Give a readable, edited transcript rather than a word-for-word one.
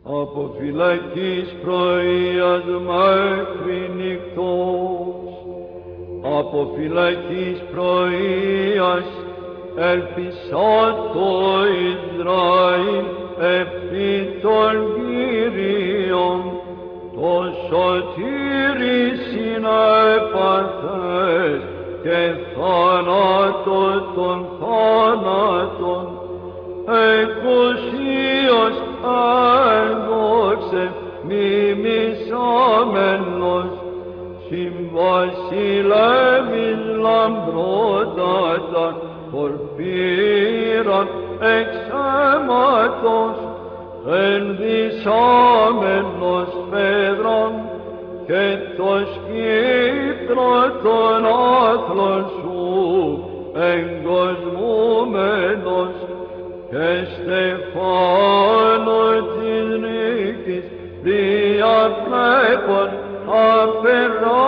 από φυλακής πρωίας μέχρι νυχτός, από φυλακής πρωίας ελπίσα το Ισραήλ επί των Κύριων, το σωτήρι συνέπαθες και θάνατο των θάνατων, εκουσίως έδοξε μιμησάμενος, συμβασιλεύεις λαμπρότατα πορπήραν εξ αίματος, ενδυσάμενος πέδρον και το σκύπτρο των άθλων σου εγκοσμούμενος και στεφάνο της νύχτης διαπλέπων αφαιρά